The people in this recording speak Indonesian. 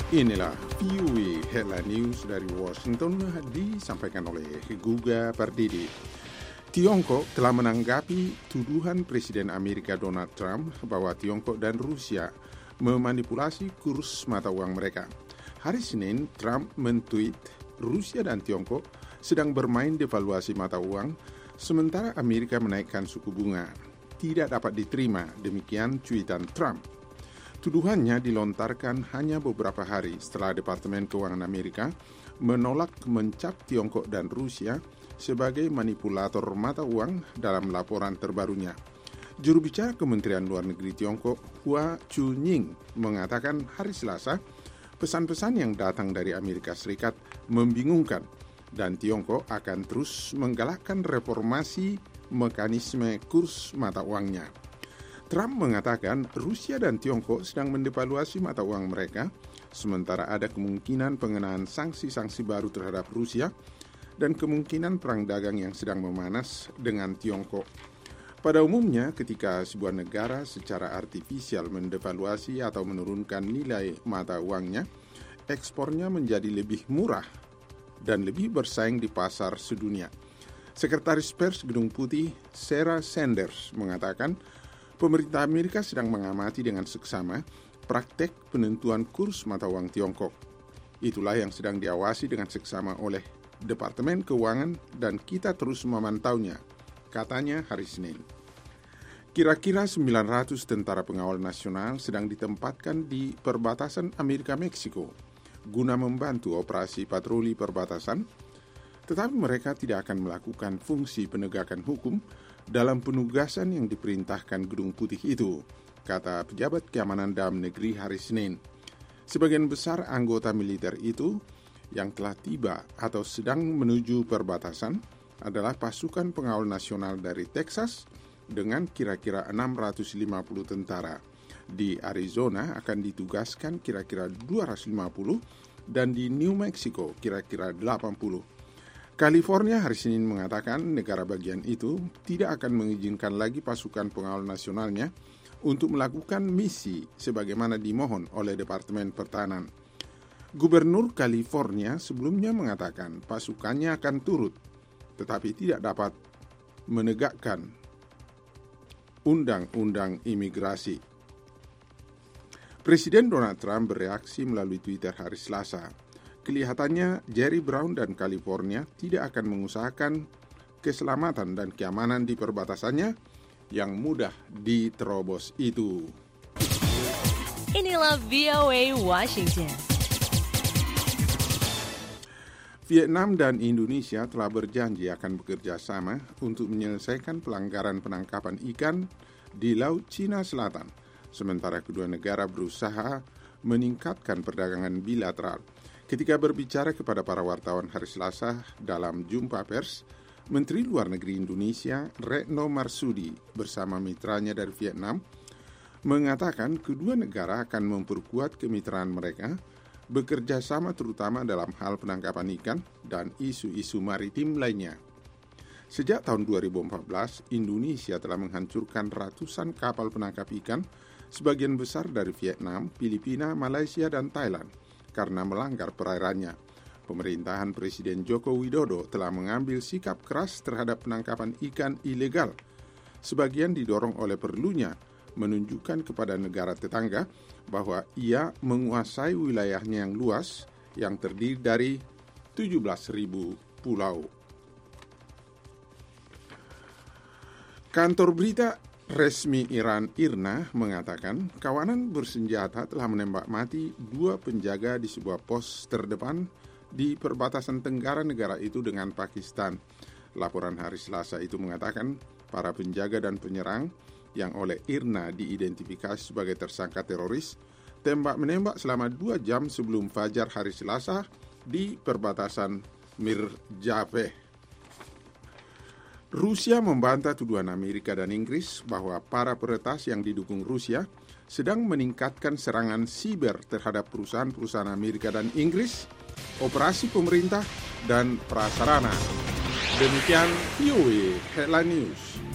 Inilah VOA Headline News dari Washington disampaikan oleh Guga Pardidi. Tiongkok telah menanggapi tuduhan Presiden Amerika Donald Trump bahwa Tiongkok dan Rusia memanipulasi kurs mata uang mereka. Hari Senin, Trump men-tweet Rusia dan Tiongkok sedang bermain devaluasi mata uang, sementara Amerika menaikkan suku bunga. Tidak dapat diterima, demikian cuitan Trump. Tuduhannya dilontarkan hanya beberapa hari setelah Departemen Keuangan Amerika menolak mencap Tiongkok dan Rusia sebagai manipulator mata uang dalam laporan terbarunya. Juru bicara Kementerian Luar Negeri Tiongkok, Hua Chunying, mengatakan hari Selasa, pesan-pesan yang datang dari Amerika Serikat membingungkan dan Tiongkok akan terus menggalakkan reformasi mekanisme kurs mata uangnya. Trump mengatakan Rusia dan Tiongkok sedang mendevaluasi mata uang mereka, sementara ada kemungkinan pengenaan sanksi-sanksi baru terhadap Rusia dan kemungkinan perang dagang yang sedang memanas dengan Tiongkok. Pada umumnya, ketika sebuah negara secara artifisial mendevaluasi atau menurunkan nilai mata uangnya, ekspornya menjadi lebih murah dan lebih bersaing di pasar sedunia. Sekretaris Pers Gedung Putih, Sarah Sanders, mengatakan pemerintah Amerika sedang mengamati dengan seksama praktek penentuan kurs mata uang Tiongkok. Itulah yang sedang diawasi dengan seksama oleh Departemen Keuangan dan kita terus memantaunya, katanya hari Senin. Kira-kira 900 tentara pengawal nasional sedang ditempatkan di perbatasan Amerika-Meksiko guna membantu operasi patroli perbatasan, tetapi mereka tidak akan melakukan fungsi penegakan hukum dalam penugasan yang diperintahkan Gedung Putih itu, kata pejabat keamanan dalam negeri hari Senin. Sebagian besar anggota militer itu yang telah tiba atau sedang menuju perbatasan adalah pasukan pengawal nasional dari Texas dengan kira-kira 650 tentara. Di Arizona akan ditugaskan kira-kira 250 dan di New Mexico kira-kira 80. California hari Senin mengatakan negara bagian itu tidak akan mengizinkan lagi pasukan pengawal nasionalnya untuk melakukan misi sebagaimana dimohon oleh Departemen Pertahanan. Gubernur California sebelumnya mengatakan pasukannya akan turut, tetapi tidak dapat menegakkan undang-undang imigrasi. Presiden Donald Trump bereaksi melalui Twitter hari Selasa. Kelihatannya Jerry Brown dan California tidak akan mengusahakan keselamatan dan keamanan di perbatasannya yang mudah diterobos itu. Inilah VOA Washington. Vietnam dan Indonesia telah berjanji akan bekerja sama untuk menyelesaikan pelanggaran penangkapan ikan di Laut Cina Selatan, sementara kedua negara berusaha meningkatkan perdagangan bilateral. Ketika berbicara kepada para wartawan hari Selasa dalam jumpa pers, Menteri Luar Negeri Indonesia Retno Marsudi bersama mitranya dari Vietnam mengatakan kedua negara akan memperkuat kemitraan mereka, bekerja sama terutama dalam hal penangkapan ikan dan isu-isu maritim lainnya. Sejak tahun 2014, Indonesia telah menghancurkan ratusan kapal penangkap ikan, sebagian besar dari Vietnam, Filipina, Malaysia, dan Thailand, karena melanggar perairannya. Pemerintahan Presiden Joko Widodo telah mengambil sikap keras terhadap penangkapan ikan ilegal. Sebagian didorong oleh perlunya menunjukkan kepada negara tetangga bahwa ia menguasai wilayahnya yang luas yang terdiri dari 17.000 pulau. Kantor berita resmi Iran IRNA mengatakan kawanan bersenjata telah menembak mati 2 penjaga di sebuah pos terdepan di perbatasan tenggara negara itu dengan Pakistan. Laporan hari Selasa itu mengatakan para penjaga dan penyerang yang oleh IRNA diidentifikasi sebagai tersangka teroris tembak-menembak selama 2 jam sebelum fajar hari Selasa di perbatasan Mirjaveh. Rusia membantah tuduhan Amerika dan Inggris bahwa para peretas yang didukung Rusia sedang meningkatkan serangan siber terhadap perusahaan-perusahaan Amerika dan Inggris, operasi pemerintah, dan prasarana. Demikian VOA Headline News.